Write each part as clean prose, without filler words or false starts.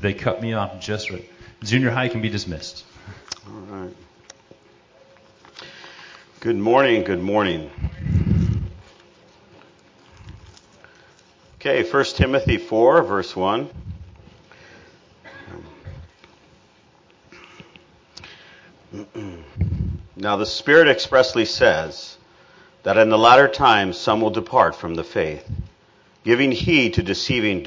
They cut me off just right. Junior high can be dismissed. All right. Good morning. Good morning. Okay, 1 Timothy 4, verse 1. Now the Spirit expressly says that in the latter times some will depart from the faith, giving heed to deceiving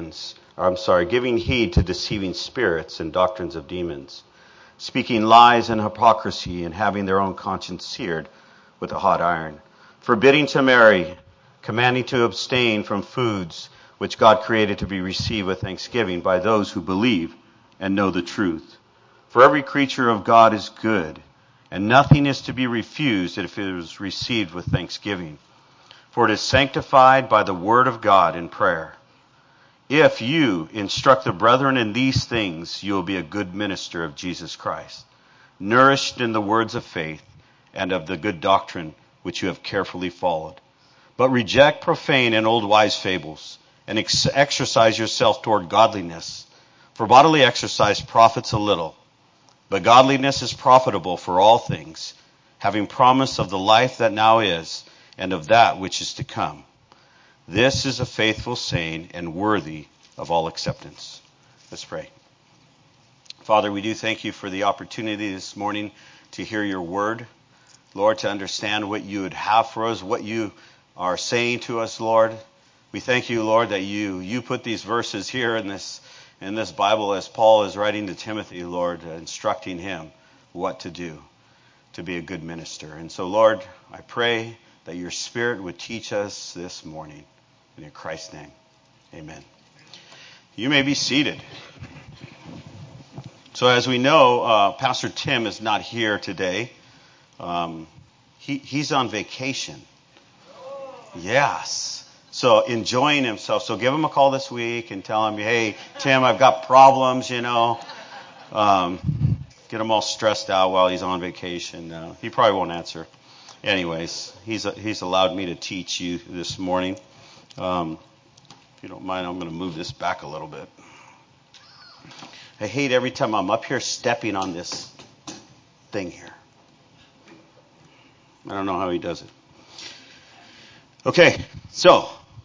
spirits and doctrines of demons, speaking lies and hypocrisy, and having their own conscience seared with a hot iron, forbidding to marry, commanding to abstain from foods which God created to be received with thanksgiving by those who believe and know the truth. For every creature of God is good, and nothing is to be refused if it is received with thanksgiving. For it is sanctified by the word of God in prayer. If you instruct the brethren in these things, you will be a good minister of Jesus Christ, nourished in the words of faith and of the good doctrine which you have carefully followed. But reject profane and old wise fables, and exercise yourself toward godliness. For bodily exercise profits a little, but godliness is profitable for all things, having promise of the life that now is, and of that which is to come. This is a faithful saying and worthy of all acceptance. Let's pray. Father, we do thank you for the opportunity this morning to hear your word. Lord, to understand what you would have for us, what you are saying to us, Lord. We thank you, Lord, that you put these verses here in this Bible as Paul is writing to Timothy, Lord, instructing him what to do to be a good minister. And so, Lord, I pray that your Spirit would teach us this morning. In Christ's name, amen. You may be seated. So as we know, Pastor Tim is not here today. He's on vacation. Yes. So enjoying himself. So give him a call this week and tell him, hey, Tim, I've got problems, Get him all stressed out while he's on vacation. He probably won't answer. Anyways, he's allowed me to teach you this morning. If you don't mind, I'm going to move this back a little bit. I hate every time I'm up here stepping on this thing here. I don't know how he does it. Okay, so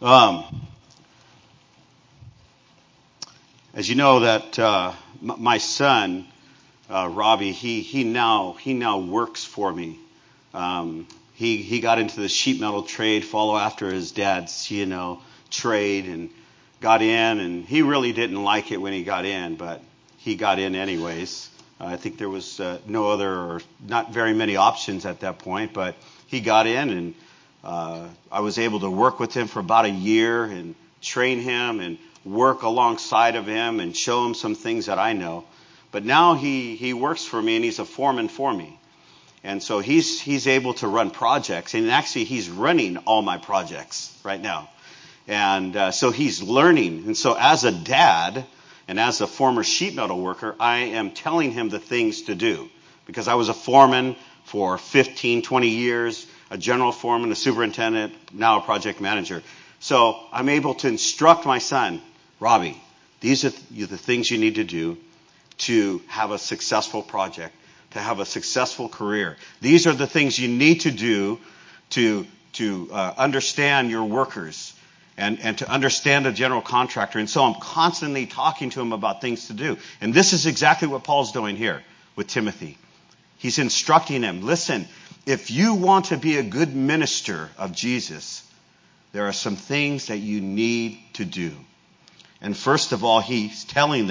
as you know that my son Robbie, he now works for me. He got into the sheet metal trade, follow after his dad's trade, and got in. And he really didn't like it when he got in, but he got in anyways. I think there was no other or not very many options at that point, but he got in, and I was able to work with him for about a year and train him and work alongside of him and show him some things that I know. But now he works for me, and he's a foreman for me. And so he's able to run projects, and actually he's running all my projects right now. And so he's learning. And so as a dad and as a former sheet metal worker, I am telling him the things to do. Because I was a foreman for 15, 20 years, a general foreman, a superintendent, now a project manager. So I'm able to instruct my son, Robbie, these are the things you need to do to have a successful project, to have a successful career. These are the things you need to do to understand your workers and to understand a general contractor. And so I'm constantly talking to him about things to do. And this is exactly what Paul's doing here with Timothy. He's instructing him, listen, if you want to be a good minister of Jesus, there are some things that you need to do. And first of all, he's telling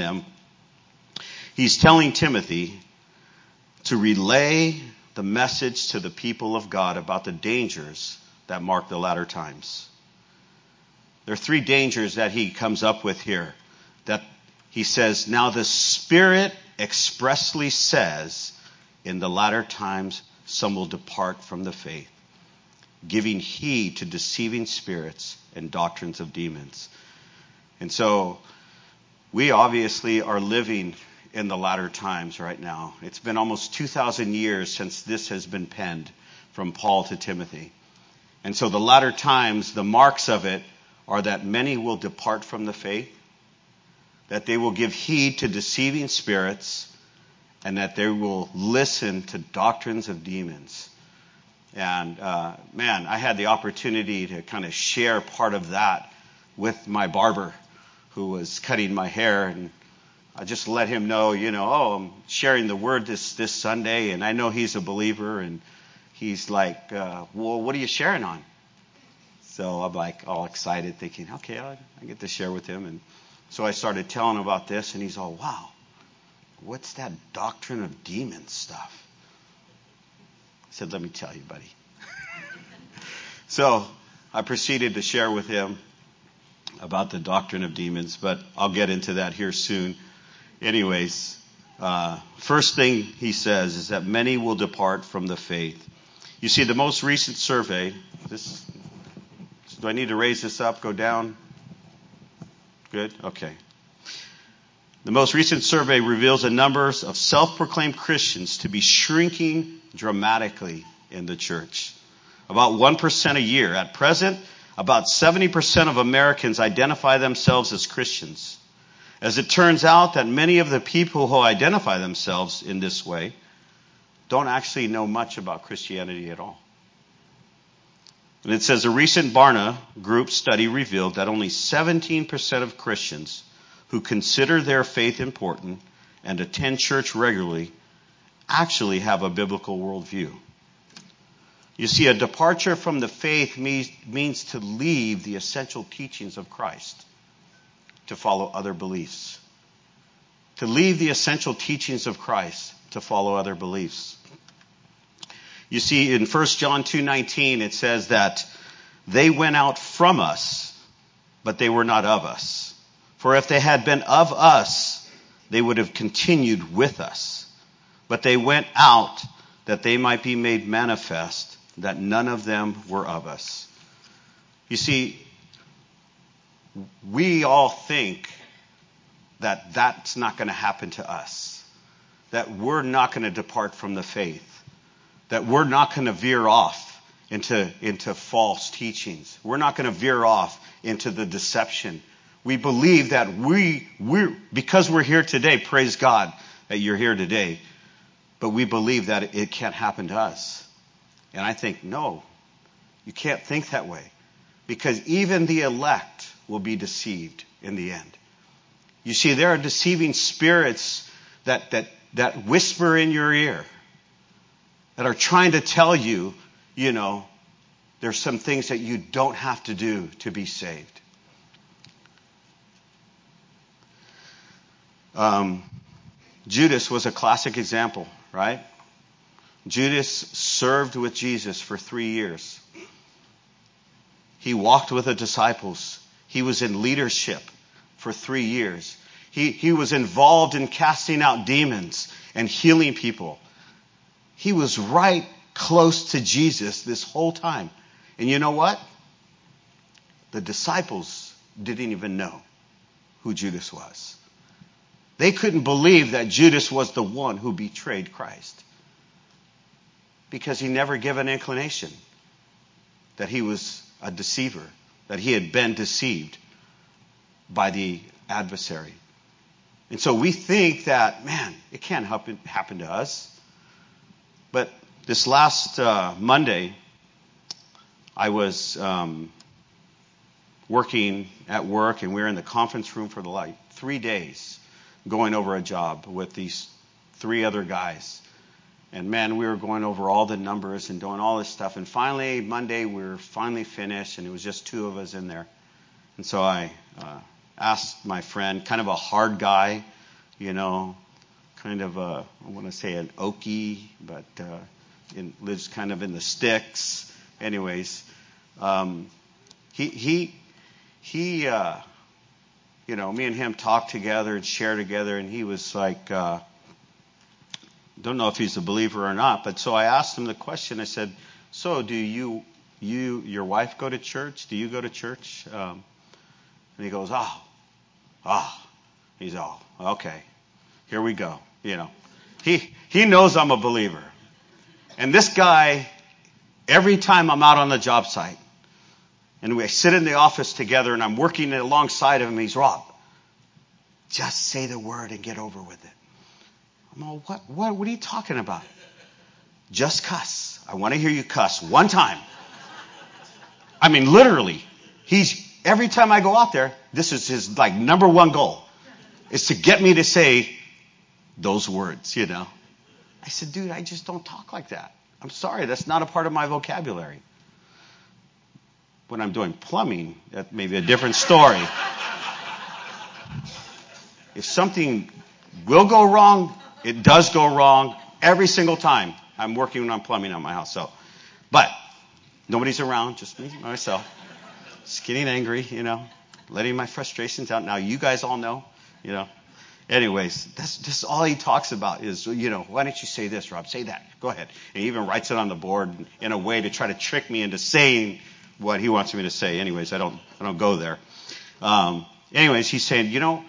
Timothy to relay the message to the people of God about the dangers that mark the latter times. There are three dangers that he comes up with here. That he says, now the Spirit expressly says, in the latter times some will depart from the faith, giving heed to deceiving spirits and doctrines of demons. And so we obviously are living in the latter times right now. It's been almost 2,000 years since this has been penned from Paul to Timothy. And so the latter times, the marks of it are that many will depart from the faith. that they will give heed to deceiving spirits, and that they will listen to doctrines of demons. And man, I had the opportunity to kind of share part of that with my barber who was cutting my hair, and I just let him know, I'm sharing the word this Sunday, and I know he's a believer, and he's like, well, what are you sharing on? So I'm like all excited thinking, okay, I get to share with him. And so I started telling him about this, and he's all, wow, what's that doctrine of demons stuff? I said, let me tell you, buddy. So I proceeded to share with him about the doctrine of demons, but I'll get into that here soon. Anyways, first thing he says is that many will depart from the faith. You see, the most recent survey, do I need to raise this up, go down? Good? Okay. The most recent survey reveals the numbers of self-proclaimed Christians to be shrinking dramatically in the church. About 1% a year. At present, about 70% of Americans identify themselves as Christians. As it turns out that many of the people who identify themselves in this way don't actually know much about Christianity at all. And it says a recent Barna Group study revealed that only 17% of Christians who consider their faith important and attend church regularly actually have a biblical worldview. You see, a departure from the faith means to leave the essential teachings of Christ to follow other beliefs. To leave the essential teachings of Christ to follow other beliefs. You see, in 1 John 2:19, it says that they went out from us, but they were not of us. For if they had been of us, they would have continued with us. But they went out that they might be made manifest that none of them were of us. You see, we all think that that's not going to happen to us. That we're not going to depart from the faith. That we're not going to veer off into false teachings. We're not going to veer off into the deception. We believe that because we're here today, praise God that you're here today, but we believe that it can't happen to us. And I think, no, you can't think that way. Because even the elect will be deceived in the end. You see, there are deceiving spirits that whisper in your ear, that are trying to tell you, there's some things that you don't have to do to be saved. Judas was a classic example, right? Judas served with Jesus for 3 years. He walked with the disciples. He was in leadership for 3 years. He was involved in casting out demons and healing people. He was right close to Jesus this whole time. And you know what? The disciples didn't even know who Judas was. They couldn't believe that Judas was the one who betrayed Christ. Because he never gave an inclination that he was a deceiver, that he had been deceived by the adversary. And so we think that, man, it can't happen to us. But this last Monday, I was working at work, and we were in the conference room for 3 days, going over a job with these 3 other guys. And man, we were going over all the numbers and doing all this stuff. And finally, Monday, we were finally finished, and it was just 2 of us in there. And so I asked my friend, kind of a hard guy, kind of I want to say an Okie, but lives kind of in the sticks. Anyways, me and him talked together and shared together, and he was like, don't know if he's a believer or not, but so I asked him the question. I said, so do your wife go to church? Do you go to church? And he goes, he's all, okay, here we go. He knows I'm a believer. And this guy, every time I'm out on the job site, and we sit in the office together, and I'm working alongside of him, he's Rob, Just say the word and get over with it. I'm all, what are you talking about? Just cuss. I want to hear you cuss one time. I mean, literally. Every time I go out there, this is his like number one goal, is to get me to say those words, you know. I said, dude, I just don't talk like that. I'm sorry, that's not a part of my vocabulary. When I'm doing plumbing, that may be a different story. If something will go wrong, it does go wrong every single time I'm working on plumbing on my house. So, but nobody's around, just me, myself. Just getting angry, you know, letting my frustrations out. Now you guys all know, you know. Anyways, that's all he talks about is, you know, why don't you say this, Rob? Say that. Go ahead. And he even writes it on the board in a way to try to trick me into saying what he wants me to say. Anyways, I don't go there. Anyways, he's saying, you know,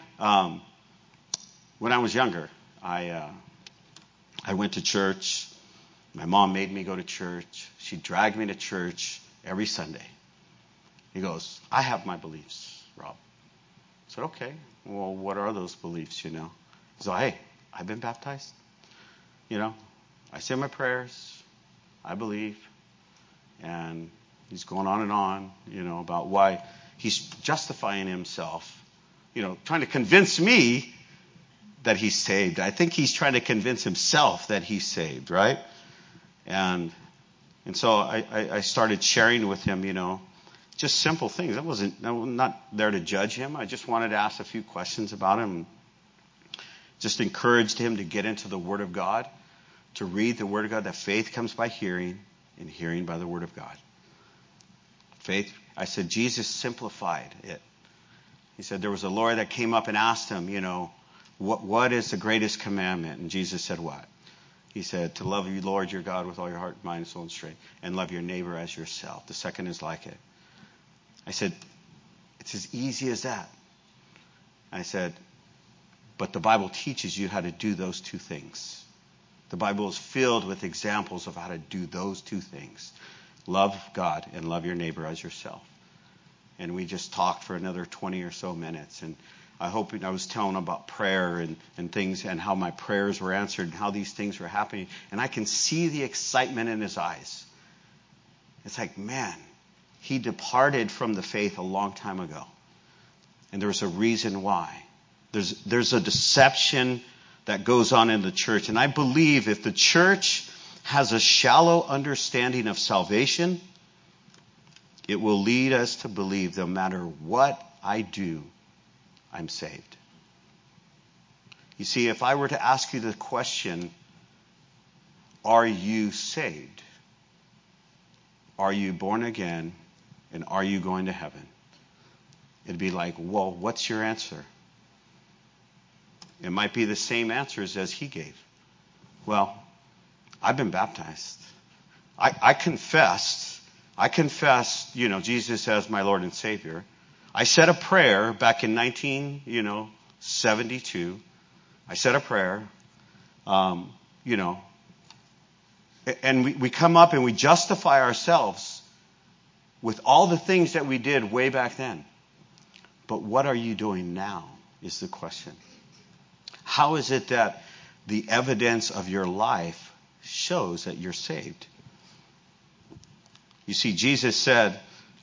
when I was younger, I went to church. My mom made me go to church. She dragged me to church every Sunday. He goes, I have my beliefs, Rob. I said, okay. Well, what are those beliefs, you know? So, hey, I've been baptized. You know, I say my prayers. I believe. And he's going on, you know, about why he's justifying himself, you know, trying to convince me that he's saved. I think he's trying to convince himself that he's saved, right? And so I started sharing with him, you know, just simple things. I'm not there to judge him. I just wanted to ask a few questions about him. Just encouraged him to get into the Word of God, to read the Word of God, that faith comes by hearing, and hearing by the Word of God. Faith, I said, Jesus simplified it. He said there was a lawyer that came up and asked him, you know, what is the greatest commandment? And Jesus said what? He said, to love you, Lord, your God, with all your heart, mind, soul, and strength, and love your neighbor as yourself. The second is like it. I said, it's as easy as that. I said, but the Bible teaches you how to do those two things. The Bible is filled with examples of how to do those two things. Love God and love your neighbor as yourself. And we just talked for another 20 or so minutes. And I was telling him about prayer and things and how my prayers were answered and how these things were happening. And I can see the excitement in his eyes. It's like, man, he departed from the faith a long time ago. And there's a reason why. There's a deception that goes on in the church. And I believe if the church has a shallow understanding of salvation, it will lead us to believe no matter what I do, I'm saved. You see, if I were to ask you the question, are you saved? Are you born again? And are you going to heaven? It'd be like, well, what's your answer? It might be the same answers as he gave. Well, I've been baptized. I confessed, you know, Jesus as my Lord and Savior. I said a prayer back in 1972. I said a prayer, you know, and we come up and we justify ourselves with all the things that we did way back then. But what are you doing now is the question. How is it that the evidence of your life shows that you're saved? You see, Jesus said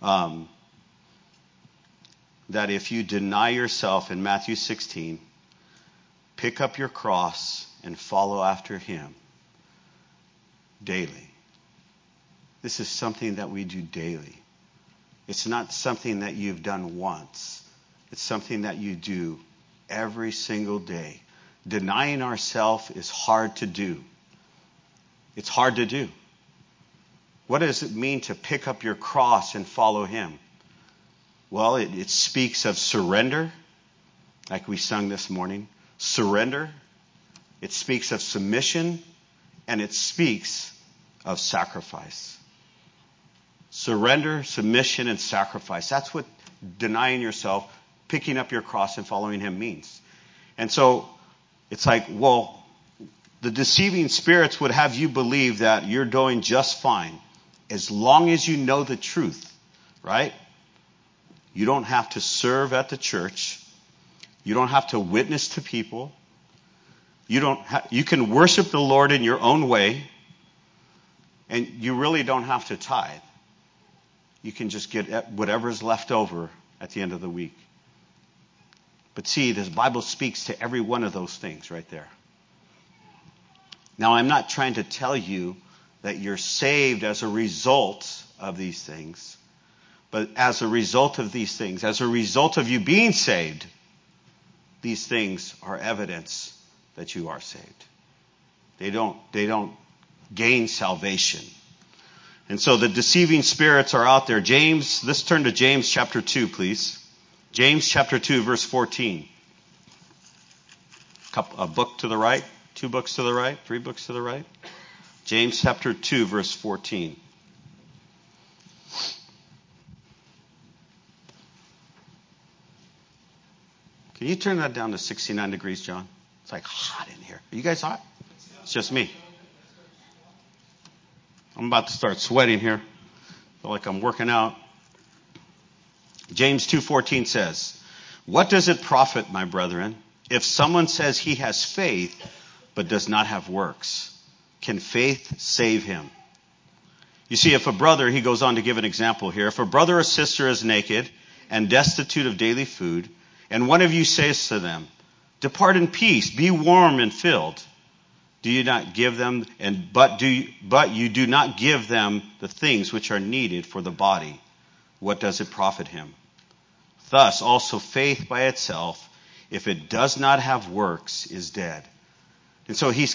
that if you deny yourself in Matthew 16, pick up your cross and follow after him daily. This is something that we do daily. It's not something that you've done once. It's something that you do every single day. Denying ourselves is hard to do. It's hard to do. What does it mean to pick up your cross and follow him? Well, it speaks of surrender, like we sung this morning. Surrender. It speaks of submission, and it speaks of sacrifice. Surrender, submission, and sacrifice. That's what denying yourself, picking up your cross, and following him means. And so it's like, well, the deceiving spirits would have you believe that you're doing just fine as long as you know the truth, right? You don't have to serve at the church. You don't have to witness to people. You can worship the Lord in your own way. And you really don't have to tithe. You can just get whatever's left over at the end of the week. But see, the Bible speaks to every one of those things right there. Now, I'm not trying to tell you that you're saved as a result of these things. But as a result of these things, as a result of you being saved, these things are evidence that you are saved. They don't gain salvation. And so the deceiving spirits are out there. Let's turn to James chapter 2, please. James chapter 2, verse 14. A book to the right, 2 books to the right, 3 books to the right. James chapter 2, verse 14. Can you turn that down to 69 degrees, John? It's like hot in here. Are you guys hot? It's just me. I'm about to start sweating here. I feel like I'm working out. James 2:14 says, "What does it profit, my brethren, if someone says he has faith but does not have works? Can faith save him?" You see, if a brother, he goes on to give an example here, if a brother or sister is naked and destitute of daily food, and one of you says to them, "Depart in peace, be warm and filled," do you not give them, but you do not give them the things which are needed for the body? What does it profit him? Thus also faith by itself, if it does not have works, is dead. And so he's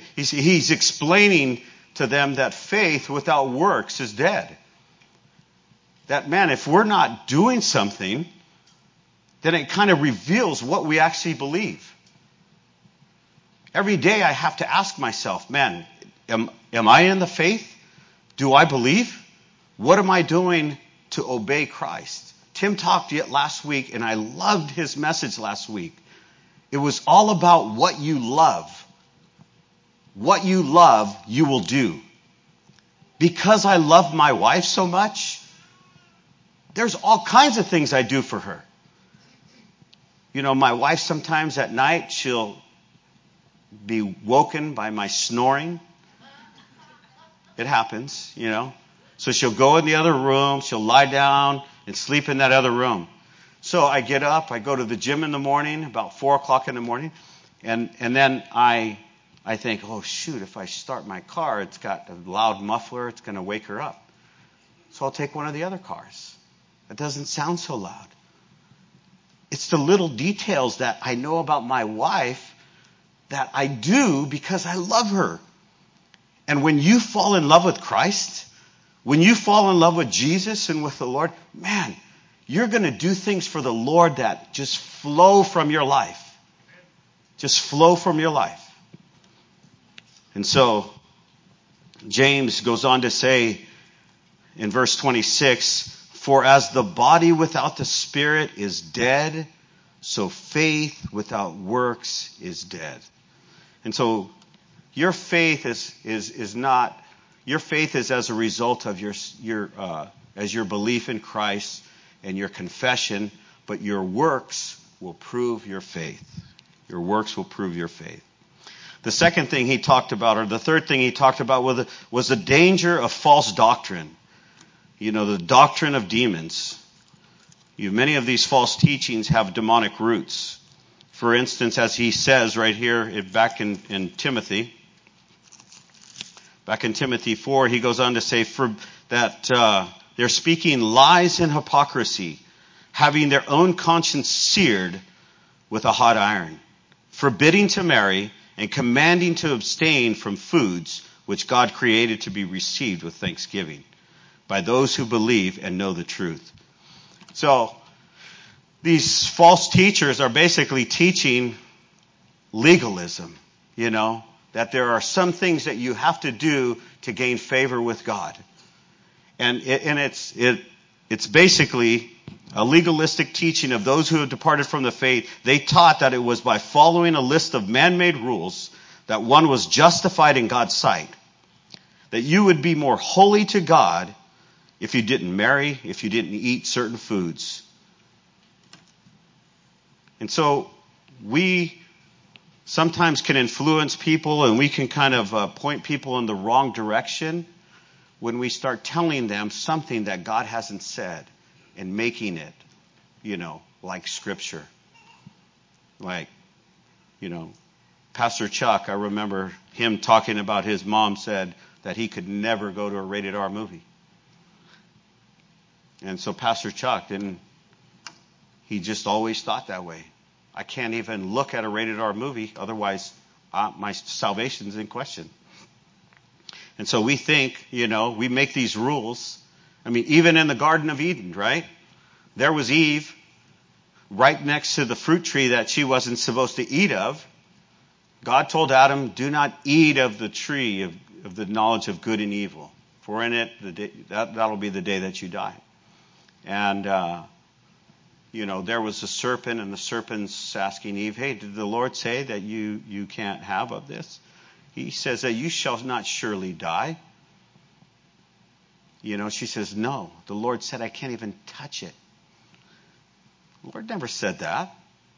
explaining to them that faith without works is dead. That, man, if we're not doing something, then it kind of reveals what we actually believe. Every day I have to ask myself, man, am I in the faith? Do I believe? What am I doing to obey Christ? Tim talked yet last week, and I loved his message last week. It was all about what you love. What you love, you will do. Because I love my wife so much, there's all kinds of things I do for her. You know, my wife sometimes at night, she'll be woken by my snoring. It happens, you know. So she'll go in the other room, she'll lie down and sleep in that other room. So I get up, I go to the gym in the morning, about 4 o'clock in the morning, and then I think, oh shoot, if I start my car, it's got a loud muffler, it's going to wake her up. So I'll take one of the other cars. It doesn't sound so loud. It's the little details that I know about my wife that I do because I love her. And when you fall in love with Christ, when you fall in love with Jesus and with the Lord, man, you're going to do things for the Lord that just flow from your life. Just flow from your life. And so James goes on to say in verse 26, "For as the body without the spirit is dead, so faith without works is dead." And so your faith is not, your faith is as a result of your belief in Christ and your confession, but your works will prove your faith. Your works will prove your faith. The second thing he talked about, or the third thing he talked about, was the danger of false doctrine. You know, the doctrine of demons. Many of these false teachings have demonic roots. For instance, as he says right here back in Timothy, back in Timothy 4, he goes on to say that they're speaking lies and hypocrisy, having their own conscience seared with a hot iron, forbidding to marry and commanding to abstain from foods which God created to be received with thanksgiving by those who believe and know the truth. So these false teachers are basically teaching legalism, you know, that there are some things that you have to do to gain favor with God. And it's basically a legalistic teaching of those who have departed from the faith. They taught that it was by following a list of man-made rules that one was justified in God's sight. That you would be more holy to God if you didn't marry, if you didn't eat certain foods. And so we sometimes can influence people, and we can kind of point people in the wrong direction when we start telling them something that God hasn't said and making it, like Scripture. Like, Pastor Chuck, I remember him talking about his mom said that he could never go to a rated R movie. And so Pastor Chuck he just always thought that way. I can't even look at a rated R movie, otherwise my salvation's in question. And so we think, we make these rules. I mean, even in the Garden of Eden, right? There was Eve right next to the fruit tree that she wasn't supposed to eat of. God told Adam, do not eat of the tree of the knowledge of good and evil, for in it that'll be the day that you die. And there was a serpent, and the serpent's asking Eve, hey, did the Lord say that you can't have of this? He says that you shall not surely die. She says, no, the Lord said I can't even touch it. The Lord never said that.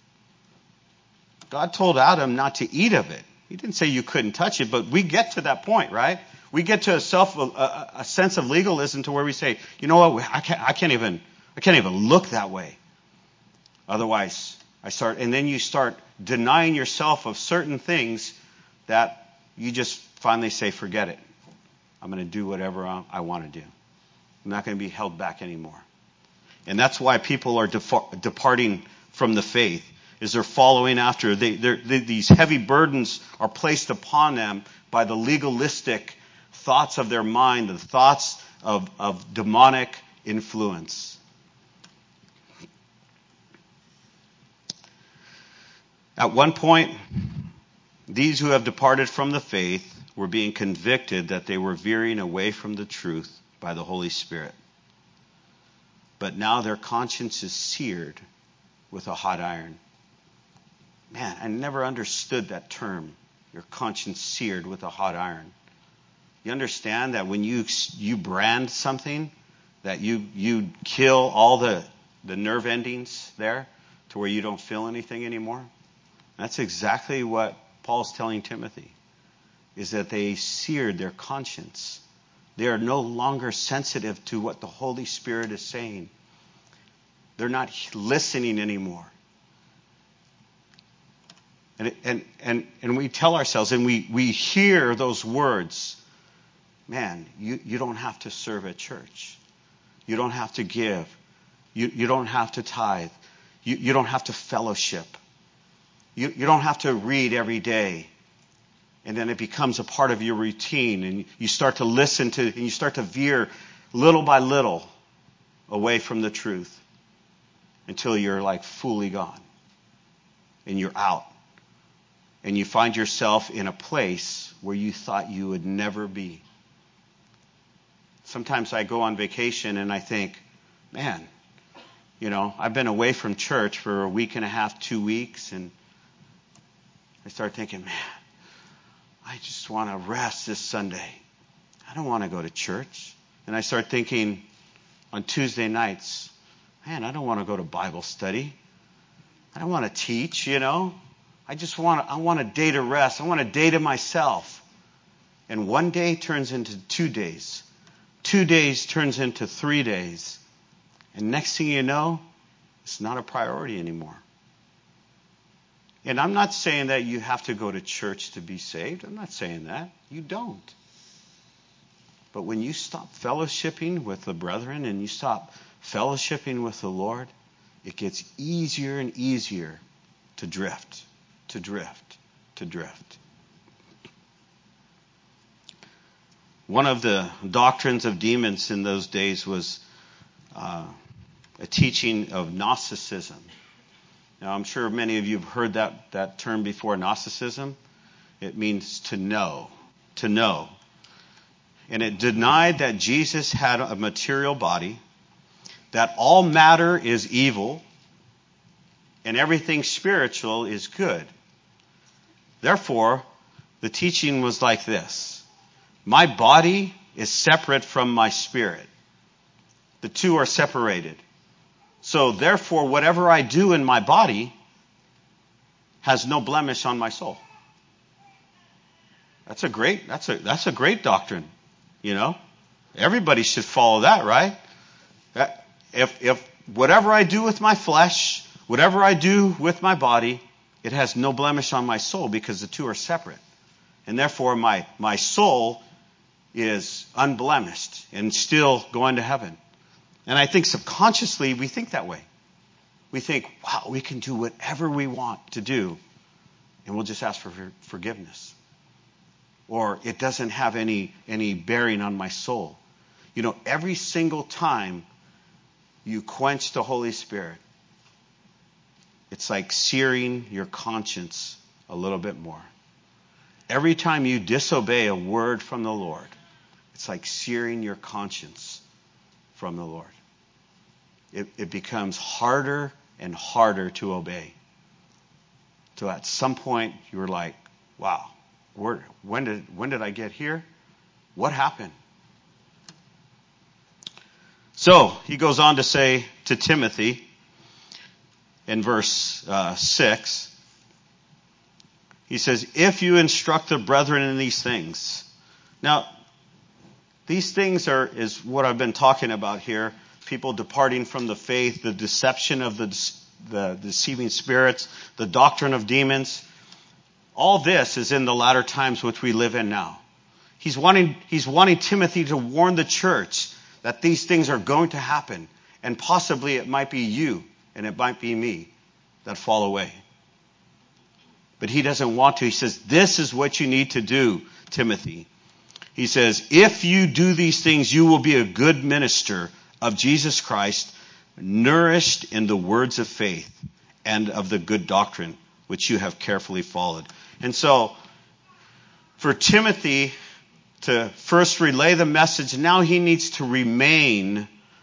God told Adam not to eat of it. He didn't say you couldn't touch it, but we get to that point, right? We get to a sense of legalism to where we say, you know what, I can't even look that way. Otherwise, and then you start denying yourself of certain things that you just finally say, forget it. I'm going to do whatever I want to do. I'm not going to be held back anymore. And that's why people are departing from the faith, is they're following after. These heavy burdens are placed upon them by the legalistic thoughts of their mind, the thoughts of demonic influence. At one point, these who have departed from the faith were being convicted that they were veering away from the truth by the Holy Spirit. But now their conscience is seared with a hot iron. Man, I never understood that term, your conscience seared with a hot iron. You understand that when you brand something, that you kill all the nerve endings there to where you don't feel anything anymore? That's exactly what Paul's telling Timothy, is that they seared their conscience. They are no longer sensitive to what the Holy Spirit is saying. They're not listening anymore. And we tell ourselves, and we hear those words, man, you don't have to serve at church. You don't have to give. You don't have to tithe. You don't have to fellowship. You don't have to read every day. And then it becomes a part of your routine, and you start to listen to, and you start to veer little by little away from the truth until you're like fully gone and you're out. And you find yourself in a place where you thought you would never be. Sometimes I go on vacation and I think, man, I've been away from church for a week and a half, 2 weeks, and I start thinking, man, I just want to rest this Sunday. I don't want to go to church. And I start thinking on Tuesday nights, man, I don't want to go to Bible study. I don't want to teach, I want a day to rest. I want a day to myself. And one day turns into 2 days. 2 days turns into 3 days. And next thing you know, it's not a priority anymore. And I'm not saying that you have to go to church to be saved. I'm not saying that. You don't. But when you stop fellowshipping with the brethren and you stop fellowshipping with the Lord, it gets easier and easier to drift. One of the doctrines of demons in those days was a teaching of Gnosticism. Now, I'm sure many of you have heard that term before, Gnosticism. It means to know. And it denied that Jesus had a material body, that all matter is evil, and everything spiritual is good. Therefore, the teaching was like this. My body is separate from my spirit. The two are separated. So therefore, whatever I do in my body has no blemish on my soul. That's a great doctrine, you know. Everybody should follow that, right? If whatever I do with my flesh, whatever I do with my body, it has no blemish on my soul because the two are separate. And therefore my soul is unblemished and still going to heaven. And I think subconsciously we think that way. We think, wow, we can do whatever we want to do, and we'll just ask for forgiveness. Or it doesn't have any bearing on my soul. You know, every single time you quench the Holy Spirit, it's like searing your conscience a little bit more. Every time you disobey a word from the Lord, it's like searing your conscience from the Lord. It becomes harder and harder to obey. So at some point you were like, wow, when did I get here? What happened? So he goes on to say to Timothy in verse 6, he says, if you instruct the brethren in these things. Now, these things is what I've been talking about here. People departing from the faith, the deception of the deceiving spirits, the doctrine of demons. All this is in the latter times which we live in now. He's wanting Timothy to warn the church that these things are going to happen. And possibly it might be you and it might be me that fall away. But he doesn't want to. He says, this is what you need to do, Timothy. He says, if you do these things, you will be a good minister of Jesus Christ, nourished in the words of faith and of the good doctrine which you have carefully followed. And so, for Timothy to first relay the message, now he needs to remain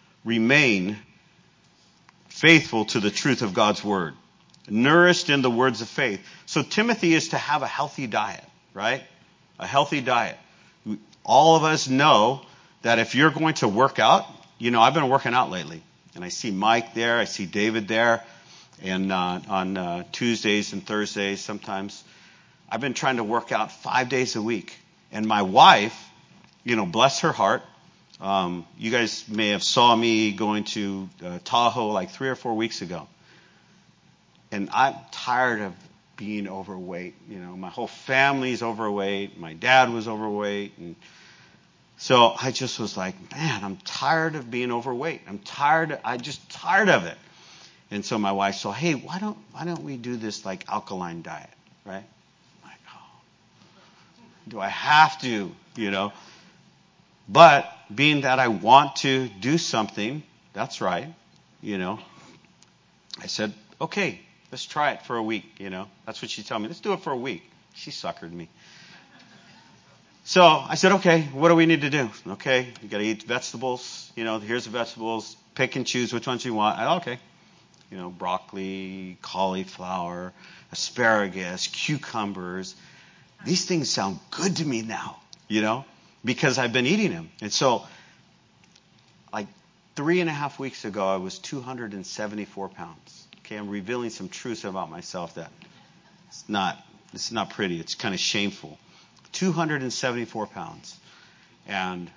faithful to the truth of God's word. Nourished in the words of faith. So Timothy is to have a healthy diet, right? A healthy diet. All of us know that if you're going to work out, you know, I've been working out lately. And I see Mike there, I see David there, and on Tuesdays and Thursdays sometimes. I've been trying to work out 5 days a week. And my wife, you know, bless her heart, you guys may have saw me going to Tahoe like 3 or 4 weeks ago. And I'm tired of being overweight. You know, my whole family's overweight. My dad was overweight. And so I just was like, man, I'm tired of being overweight. I'm just tired of it. And so my wife said, hey, why don't we do this like alkaline diet, right? I'm like, oh, do I have to, you know? But being that I want to do something, that's right, you know. I said, okay, let's try it for a week, you know. That's what she told me. Let's do it for a week. She suckered me. So I said, okay, what do we need to do? Okay, you got to eat vegetables. You know, here's the vegetables. Pick and choose which ones you want. Okay. You know, broccoli, cauliflower, asparagus, cucumbers. These things sound good to me now, you know, because I've been eating them. And so, like 3.5 weeks ago, I was 274 pounds. Okay, I'm revealing some truths about myself that it's not pretty. It's kind of shameful. 274 pounds. And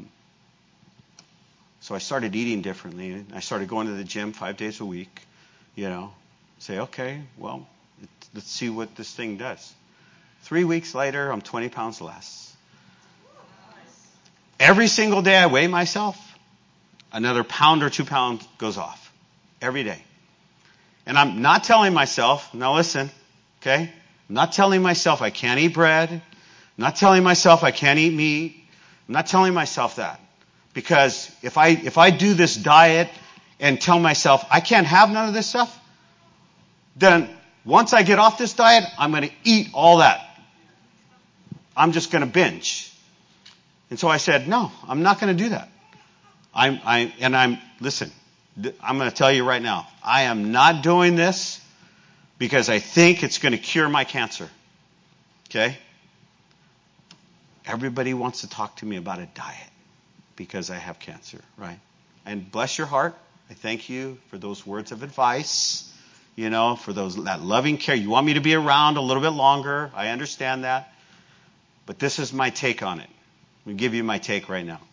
so I started eating differently. I started going to the gym 5 days a week, you know. Say, okay, well, let's see what this thing does. 3 weeks later, I'm 20 pounds less. Every single day I weigh myself, another pound or 2 pounds goes off. Every day. And I'm not telling myself, now listen, okay? I'm not telling myself I can't eat bread. I'm not telling myself I can't eat meat. I'm not telling myself that. Because if I do this diet and tell myself I can't have none of this stuff, then once I get off this diet, I'm going to eat all that. I'm just going to binge. And so I said, no, I'm not going to do that. Listen, I'm going to tell you right now, I am not doing this because I think it's going to cure my cancer. Okay? Everybody wants to talk to me about a diet because I have cancer, right? And bless your heart, I thank you for those words of advice. for that loving care. You want me to be around a little bit longer. I understand that. But this is my take on it. Let me give you my take right now.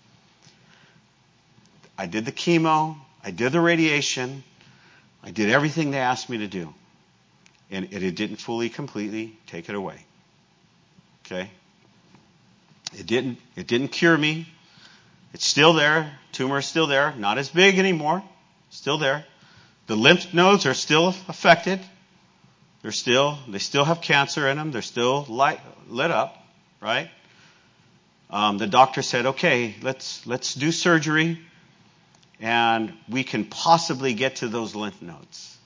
I did the chemo. I did the radiation. I did everything they asked me to do. And it didn't fully, completely take it away. Okay? It didn't cure me. It's still there. Tumor is still there. Not as big anymore. Still there. The lymph nodes are still affected. They still have cancer in them. They're still lit up, right? The doctor said, okay, let's do surgery, and we can possibly get to those lymph nodes.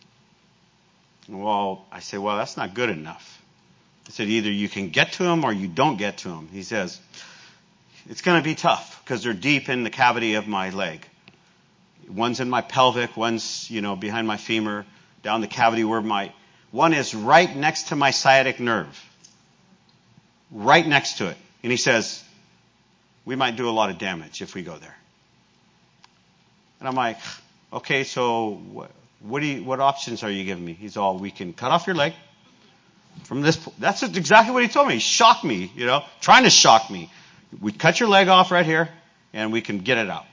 Well, I said, well, that's not good enough. I said, either you can get to them or you don't get to them. He says, it's going to be tough because they're deep in the cavity of my leg. One's in my pelvic, one's, behind my femur, down the cavity where one is right next to my sciatic nerve. Right next to it. And he says, we might do a lot of damage if we go there. And I'm like, okay, so what options are you giving me? He's all, we can cut off your leg from this. That's exactly what he told me. He shocked me, trying to shock me. We cut your leg off right here, and we can get it out.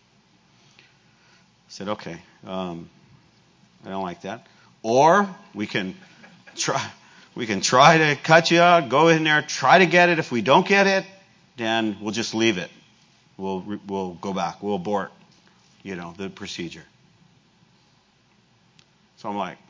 I said, okay, I don't like that. Or we can try to cut you out, go in there, try to get it. If we don't get it, then we'll just leave it. We'll go back. We'll abort, the procedure. So I'm like,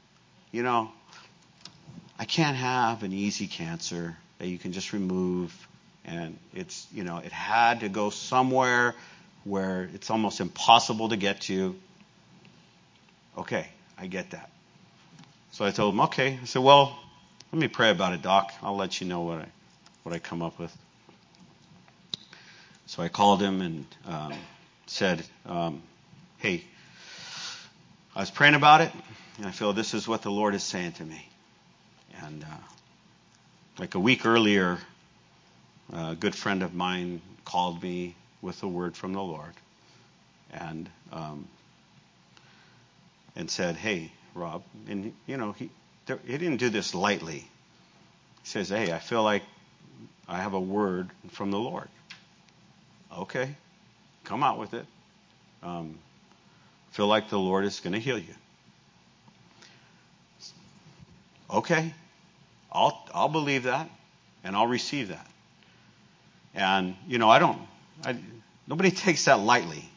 I can't have an easy cancer that you can just remove. And it's, it had to go somewhere where it's almost impossible to get to. Okay, I get that. So I told him, okay. I said, well, let me pray about it, Doc. I'll let you know what I come up with. So I called him and said, hey, I was praying about it, and I feel this is what the Lord is saying to me. And like a week earlier, a good friend of mine called me with a word from the Lord, and said, "Hey, Rob," and he didn't do this lightly. He says, "Hey, I feel like I have a word from the Lord." Okay, come out with it. Feel like the Lord is going to heal you. Okay, I'll believe that, and I'll receive that. And nobody takes that lightly,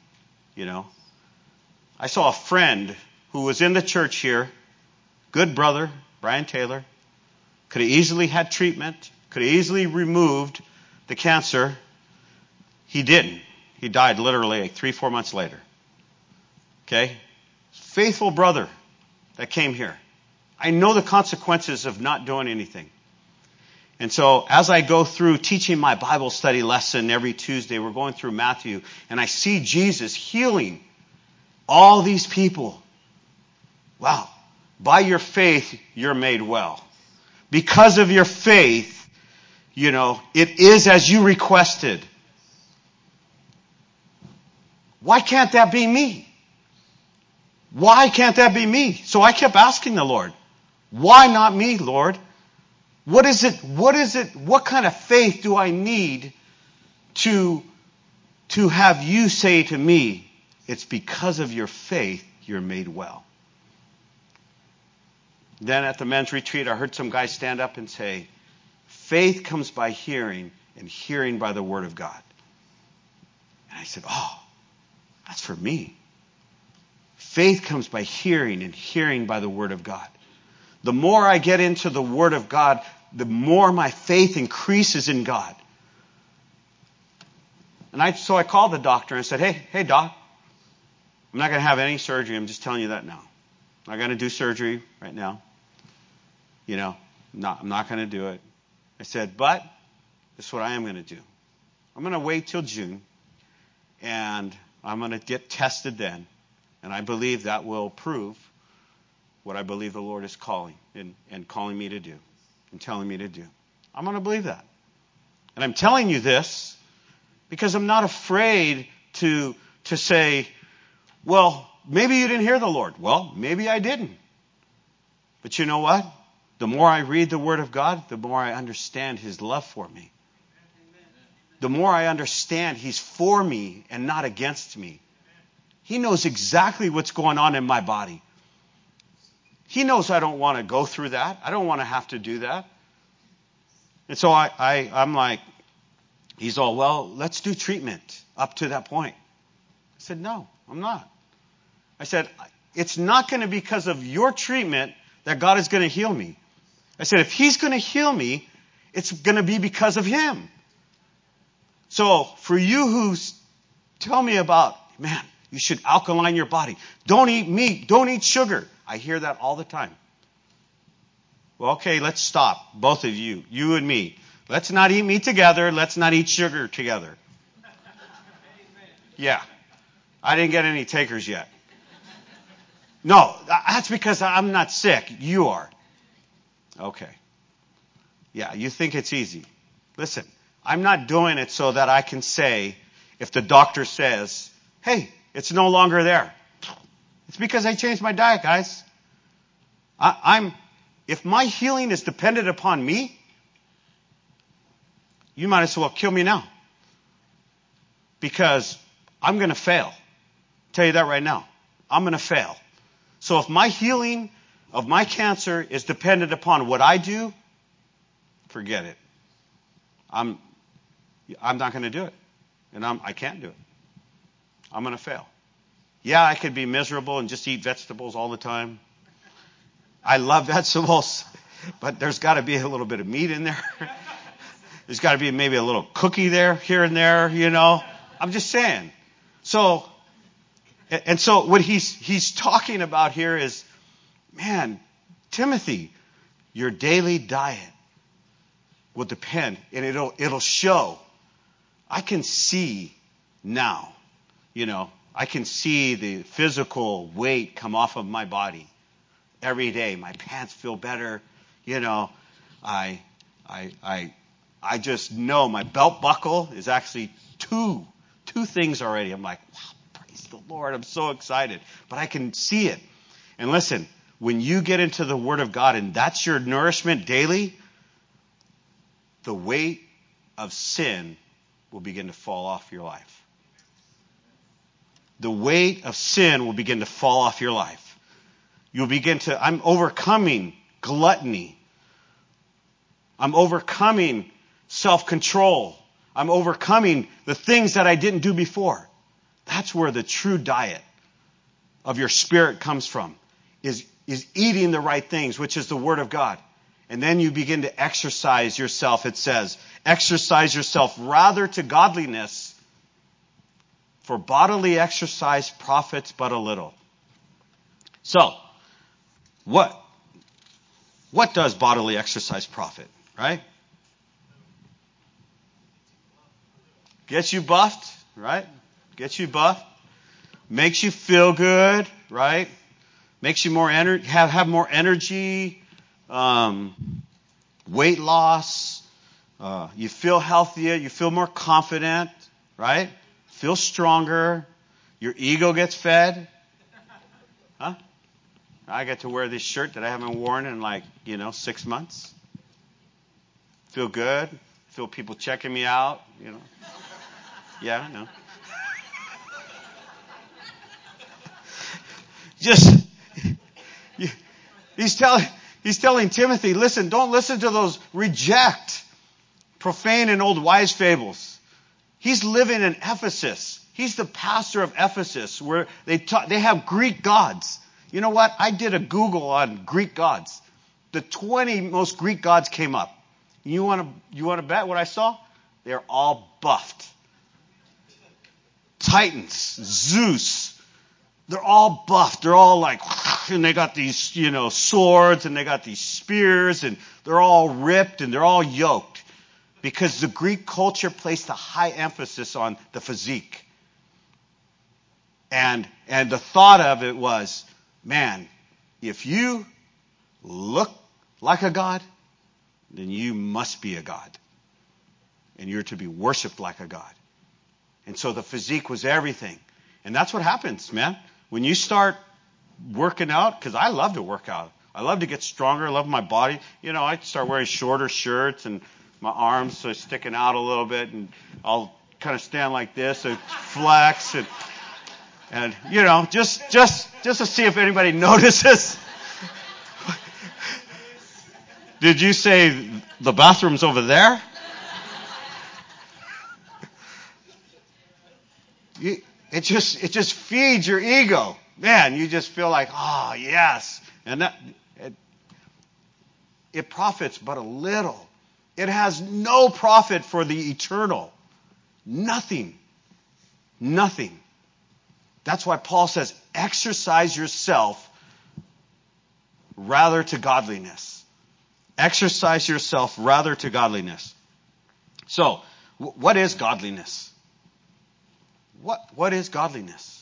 I saw a friend who was in the church here, good brother, Brian Taylor, could have easily had treatment, could have easily removed the cancer. He didn't. He died literally 3-4 months later. Okay? Faithful brother that came here. I know the consequences of not doing anything. And so as I go through teaching my Bible study lesson every Tuesday, we're going through Matthew, and I see Jesus healing all these people. Wow. By your faith, you're made well. Because of your faith, it is as you requested. Why can't that be me? Why can't that be me? So I kept asking the Lord, why not me, Lord? What is it? What kind of faith do I need to have you say to me, it's because of your faith you're made well? Then at the men's retreat, I heard some guys stand up and say, faith comes by hearing, and hearing by the word of God. And I said, oh, that's for me. Faith comes by hearing, and hearing by the word of God. The more I get into the word of God, the more my faith increases in God. And so I called the doctor and said, hey, doc, I'm not going to have any surgery. I'm just telling you that now. I'm not going to do surgery right now. I'm not going to do it. I said, but this is what I am going to do. I'm going to wait till June, and I'm going to get tested then. And I believe that will prove what I believe the Lord is calling and calling me to do and telling me to do. I'm going to believe that. And I'm telling you this because I'm not afraid to say, well, maybe you didn't hear the Lord. Well, maybe I didn't. But you know what? The more I read the Word of God, the more I understand His love for me. The more I understand He's for me and not against me. He knows exactly what's going on in my body. He knows I don't want to go through that. I don't want to have to do that. And so I'm like, he's all, well, let's do treatment up to that point. I said, no, I'm not. I said, it's not going to be because of your treatment that God is going to heal me. I said, if He's going to heal me, it's going to be because of Him. So for you who tell me about, man, you should alkaline your body. Don't eat meat. Don't eat sugar. I hear that all the time. Well, okay, let's stop. Both of you, you and me. Let's not eat meat together. Let's not eat sugar together. Yeah. I didn't get any takers yet. No, that's because I'm not sick. You are. Okay. Yeah, you think it's easy. Listen, I'm not doing it so that I can say, if the doctor says, hey, it's no longer there. It's because I changed my diet, guys. If my healing is dependent upon me, you might as well kill me now. Because I'm going to fail. I'll tell you that right now. I'm going to fail. So if my healing of my cancer is dependent upon what I do, forget it. I'm not going to do it. And I can't do it. I'm going to fail. Yeah, I could be miserable and just eat vegetables all the time. I love vegetables, but there's got to be a little bit of meat in there. There's got to be maybe a little cookie there, here and there, you know. I'm just saying. So what he's talking about here is, man, Timothy, your daily diet will depend, and it'll show. I can see now, you know, I can see the physical weight come off of my body every day. My pants feel better, you know. I just know my belt buckle is actually two things already. I'm like, wow, praise the Lord. I'm so excited. But I can see it. And listen, when you get into the Word of God and that's your nourishment daily, the weight of sin will begin to fall off your life. The weight of sin will begin to fall off your life. You'll begin to, I'm overcoming gluttony. I'm overcoming self-control. I'm overcoming the things that I didn't do before. That's where the true diet of your spirit comes from, is eating the right things, which is the Word of God. And then you begin to exercise yourself, it says. Exercise yourself rather to godliness, for bodily exercise profits but a little. So, what does bodily exercise profit, right? Gets you buffed, right? Gets you buffed. Makes you feel good, right? Makes you more have more energy, weight loss. You feel healthier. You feel more confident, right? Feel stronger. Your ego gets fed. Huh? I get to wear this shirt that I haven't worn in 6 months. Feel good. Feel people checking me out, you know. Yeah, I know. He's telling Timothy, listen, don't listen to those reject profane and old wise fables. He's living in Ephesus. He's the pastor of Ephesus, where they have Greek gods. You know what? I did a Google on Greek gods. The 20 most Greek gods came up. You want to bet what I saw? They're all buffed. Titans, Zeus, they're all buffed. They're all like, and they got these, swords, and they got these spears, and they're all ripped, and they're all yoked. Because the Greek culture placed a high emphasis on the physique. And the thought of it was, man, if you look like a god, then you must be a god. And you're to be worshipped like a god. And so the physique was everything. And that's what happens, man. When you start working out, because I love to work out. I love to get stronger. I love my body. You know, I start wearing shorter shirts and my arms are sticking out a little bit, and I'll kind of stand like this and flex and you know, just to see if anybody notices. Did you say the bathroom's over there? It just feeds your ego. Man, you just feel like, oh, yes. And that it profits but a little. It has no profit for the eternal. Nothing. Nothing. That's why Paul says, exercise yourself rather to godliness. Exercise yourself rather to godliness. So, what is godliness? What is godliness?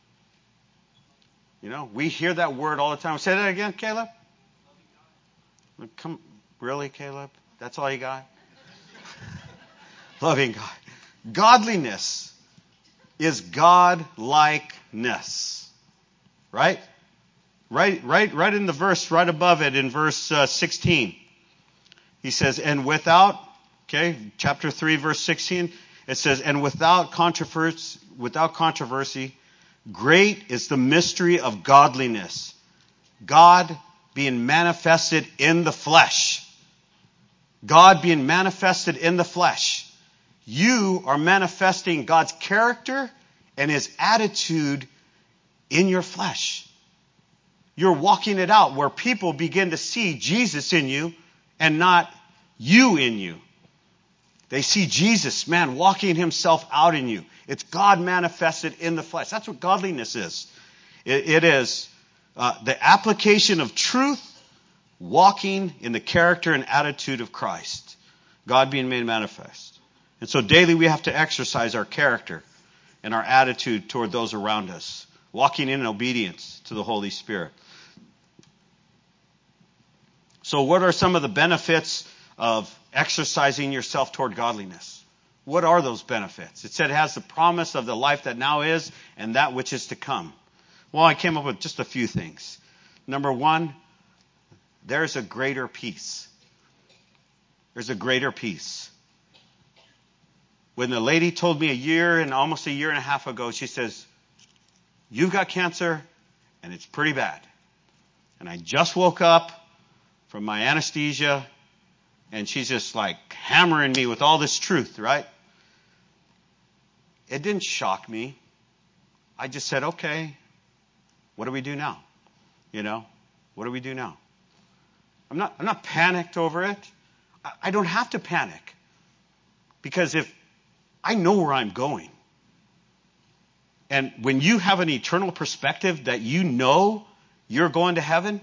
You know, we hear that word all the time. Say that again, Caleb. Come, really, Caleb? That's all you got? Loving God. Godliness is God-likeness. Right? Right in the verse, right above it in verse 16. He says, and without, okay, chapter 3, verse 16, it says, and without controversy, great is the mystery of godliness. God being manifested in the flesh. God being manifested in the flesh. You are manifesting God's character and His attitude in your flesh. You're walking it out where people begin to see Jesus in you and not you in you. They see Jesus, man, walking Himself out in you. It's God manifested in the flesh. That's what godliness is. It is the application of truth, walking in the character and attitude of Christ. God being made manifest. And so daily we have to exercise our character and our attitude toward those around us, walking in obedience to the Holy Spirit. So what are some of the benefits of exercising yourself toward godliness? What are those benefits? It said it has the promise of the life that now is and that which is to come. Well, I came up with just a few things. Number one, there's a greater peace. There's a greater peace. When the lady told me almost a year and a half ago, she says, you've got cancer and it's pretty bad. And I just woke up from my anesthesia and she's just like hammering me with all this truth, right? It didn't shock me. I just said, okay, what do we do now? You know, what do we do now? I'm not panicked over it. I don't have to panic. Because if I know where I'm going. And when you have an eternal perspective that you know you're going to heaven,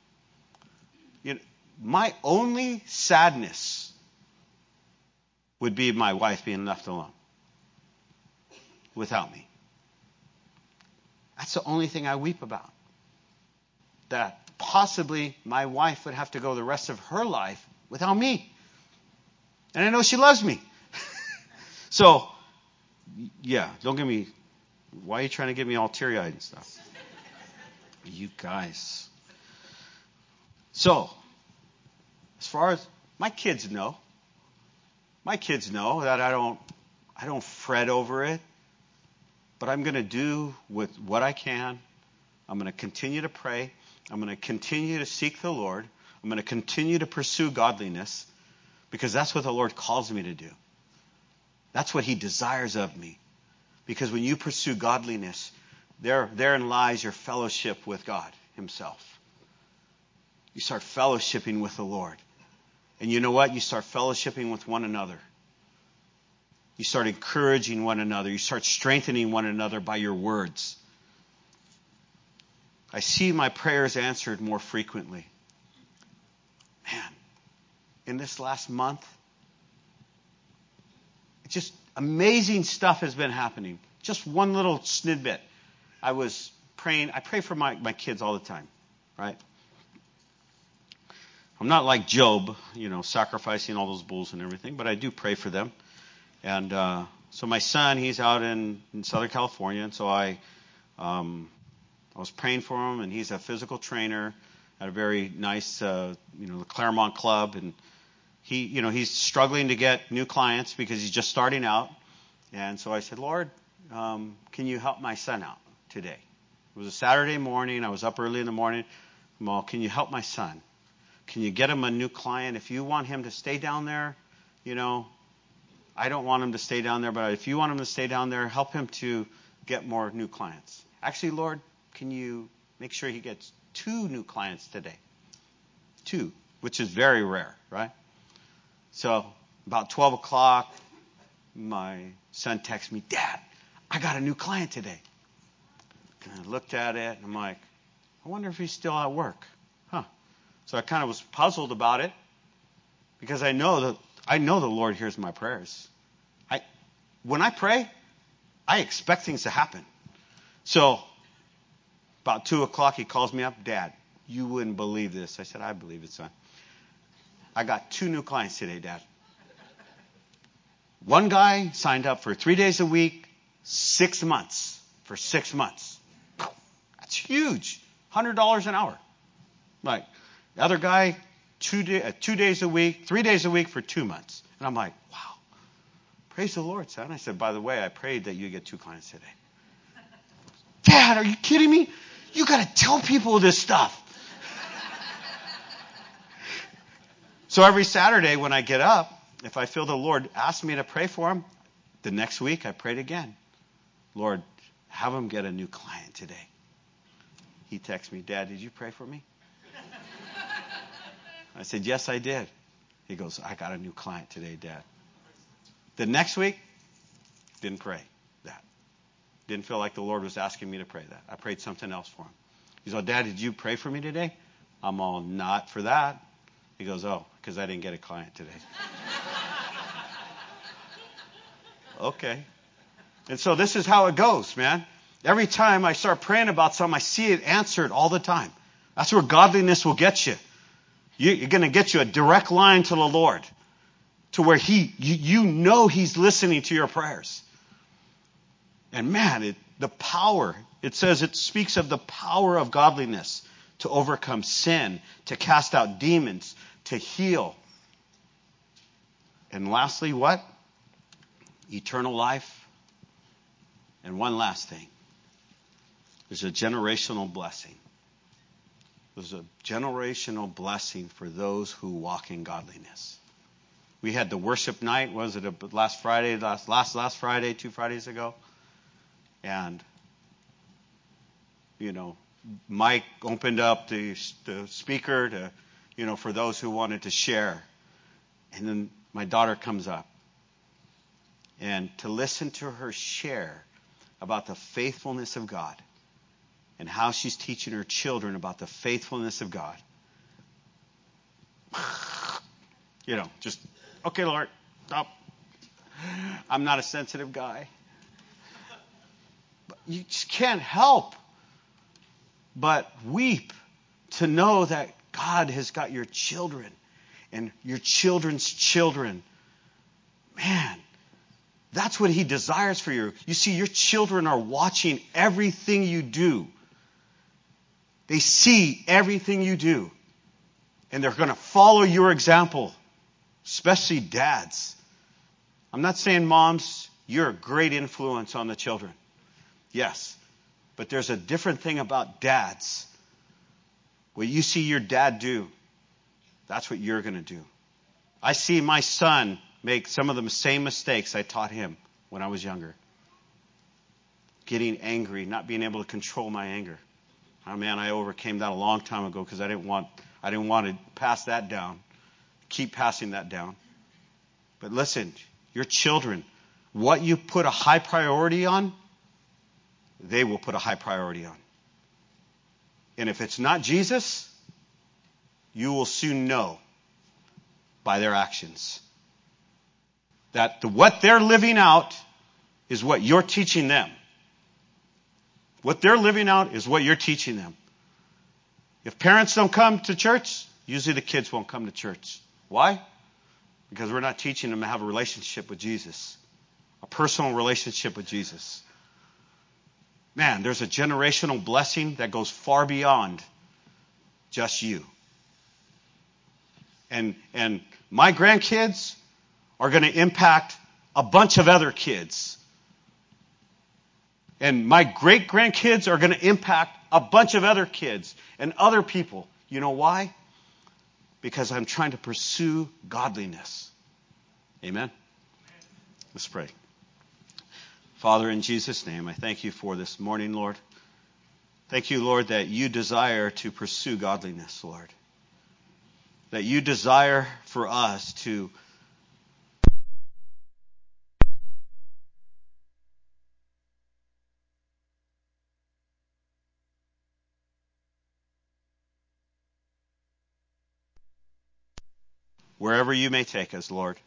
my only sadness would be my wife being left alone without me. That's the only thing I weep about. That possibly my wife would have to go the rest of her life without me. And I know she loves me. So, yeah, don't get me... Why are you trying to get me all teary-eyed and stuff? You guys. So, as far as... My kids know. My kids know that I don't fret over it. But I'm going to do with what I can. I'm going to continue to pray. I'm going to continue to seek the Lord. I'm going to continue to pursue godliness. Because that's what the Lord calls me to do. That's what He desires of me. Because when you pursue godliness, therein lies your fellowship with God Himself. You start fellowshipping with the Lord. And you know what? You start fellowshipping with one another. You start encouraging one another. You start strengthening one another by your words. I see my prayers answered more frequently. Man, in this last month, just amazing stuff has been happening. Just one little snippet. I was praying. I pray for my kids all the time, right? I'm not like Job, sacrificing all those bulls and everything, but I do pray for them. And so my son, he's out in Southern California, and so I was praying for him, and he's a physical trainer, at a very nice, the Claremont Club, and he's struggling to get new clients because he's just starting out. And so I said, Lord, can you help my son out today? It was a Saturday morning. I was up early in the morning. Well, can you help my son? Can you get him a new client? If you want him to stay down there, I don't want him to stay down there, but if you want him to stay down there, help him to get more new clients. Actually, Lord, can you make sure he gets 2 new clients today? 2, which is very rare, right? So about 12 o'clock, my son texts me, Dad, I got a new client today. And I looked at it, and I'm like, I wonder if he's still at work. So I kind of was puzzled about it because I know the Lord hears my prayers. When I pray, I expect things to happen. So about 2 o'clock, he calls me up, Dad, you wouldn't believe this. I said, I believe it, son. I got 2 new clients today, Dad. One guy signed up for 3 days a week, 6 months, for 6 months. That's huge. $100 an hour. Like, the other guy, 2 days a week, 3 days a week for 2 months. And I'm like, wow, praise the Lord, son. I said, by the way, I prayed that you get 2 clients today. Dad, are you kidding me? You got to tell people this stuff. So every Saturday when I get up, if I feel the Lord ask me to pray for him, the next week I prayed again. Lord, have him get a new client today. He texts me, Dad, did you pray for me? I said, yes, I did. He goes, I got a new client today, Dad. The next week, didn't pray that. Didn't feel like the Lord was asking me to pray that. I prayed something else for him. He goes, oh, Dad, did you pray for me today? I'm all, not for that. He goes, oh, because I didn't get a client today. Okay. And so this is how it goes, man. Every time I start praying about something, I see it answered all the time. That's where godliness will get you. You're going to get you a direct line to the Lord, to where He's listening to your prayers. And man, the power, it speaks of the power of godliness to overcome sin, to cast out demons, to heal. And lastly, what? Eternal life. And one last thing. There's a generational blessing. There's a generational blessing for those who walk in godliness. We had the worship night, was it last Friday, last Friday, 2 Fridays ago? And, Mike opened up the speaker to, for those who wanted to share. And then my daughter comes up. And to listen to her share about the faithfulness of God and how she's teaching her children about the faithfulness of God. Just, okay, Lord, stop. I'm not a sensitive guy. But you just can't help but weep to know that God has got your children and your children's children. Man, that's what He desires for you. You see, your children are watching everything you do. They see everything you do. And they're going to follow your example, especially dads. I'm not saying moms, you're a great influence on the children. Yes. But there's a different thing about dads. What you see your dad do, that's what you're going to do. I see my son make some of the same mistakes I taught him when I was younger. Getting angry, not being able to control my anger. Oh man, I overcame that a long time ago because I didn't want to pass that down. Keep passing that down. But listen, your children, what you put a high priority on, they will put a high priority on. And if it's not Jesus, you will soon know by their actions that what they're living out is what you're teaching them. What they're living out is what you're teaching them. If parents don't come to church, usually the kids won't come to church. Why? Because we're not teaching them to have a relationship with Jesus. A personal relationship with Jesus. Man, there's a generational blessing that goes far beyond just you. And my grandkids are going to impact a bunch of other kids. And my great-grandkids are going to impact a bunch of other kids and other people. You know why? Because I'm trying to pursue godliness. Amen? Let's pray. Father, in Jesus' name, I thank you for this morning, Lord. Thank you, Lord, that you desire to pursue godliness, Lord. That you desire for us to wherever you may take us, Lord.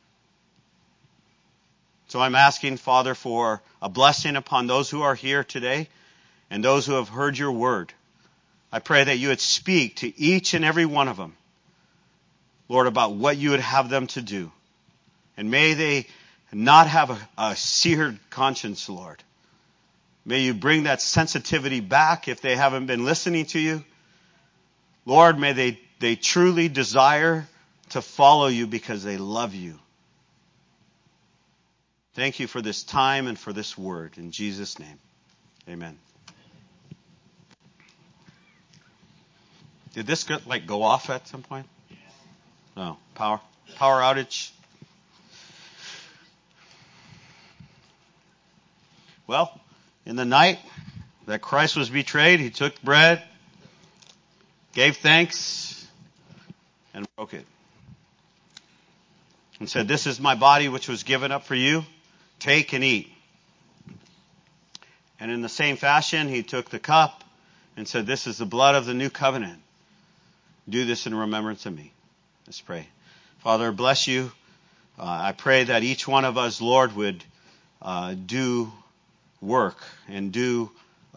So I'm asking, Father, for a blessing upon those who are here today and those who have heard your word. I pray that you would speak to each and every one of them, Lord, about what you would have them to do. And may they not have a seared conscience, Lord. May you bring that sensitivity back if they haven't been listening to you. Lord, may they truly desire to follow you because they love you. Thank you for this time and for this word. In Jesus' name, amen. Did this go off at some point? No. Power outage? Well, in the night that Christ was betrayed, he took bread, gave thanks, and broke it. And said, "This is my body which was given up for you. Take and eat." And in the same fashion, he took the cup and said, "This is the blood of the new covenant. Do this in remembrance of me." Let's pray. Father, bless you. I pray that each one of us, Lord, would do work and do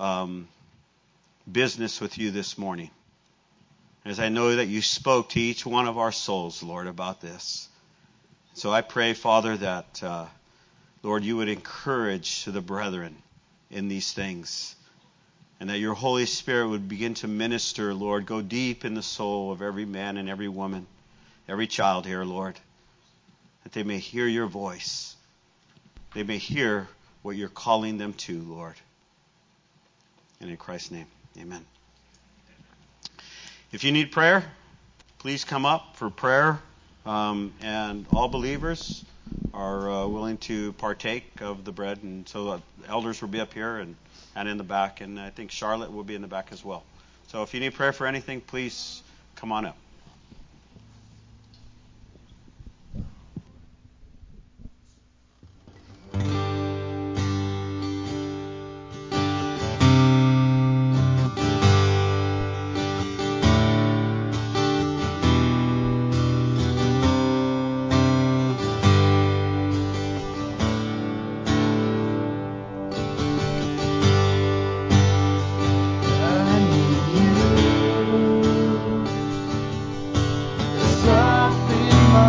business with you this morning. As I know that you spoke to each one of our souls, Lord, about this. So I pray, Father, that, Lord, you would encourage the brethren in these things. And that your Holy Spirit would begin to minister, Lord, go deep in the soul of every man and every woman, every child here, Lord. That they may hear your voice. They may hear what you're calling them to, Lord. And in Christ's name, amen. If you need prayer, please come up for prayer. And all believers are willing to partake of the bread. And so elders will be up here and in the back. And I think Charlotte will be in the back as well. So if you need prayer for anything, please come on up.